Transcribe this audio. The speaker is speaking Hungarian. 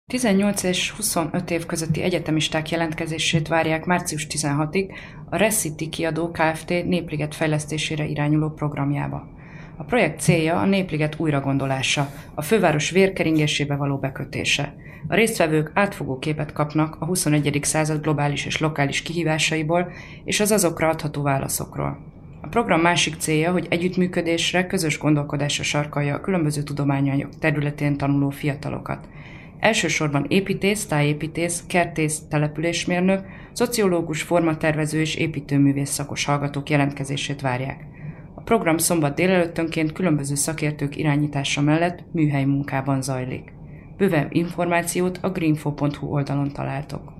18 és 25 év közötti egyetemisták jelentkezését várják március 16-ig a Recity kiadó Kft. Népliget fejlesztésére irányuló programjába. A projekt célja a Népliget újragondolása, a főváros vérkeringésébe való bekötése. A résztvevők átfogó képet kapnak a 21. század globális és lokális kihívásaiból és az azokra adható válaszokról. A program másik célja, hogy együttműködésre, közös gondolkodásra sarkalja a különböző tudományanyag területén tanuló fiatalokat. Elsősorban építész, tájépítész, kertész, településmérnök, szociológus, formatervező és építőművész szakos hallgatók jelentkezését várják. A program szombat délelőttönként különböző szakértők irányítása mellett műhely munkában zajlik. Bővebb információt a greenfo.hu oldalon találtok.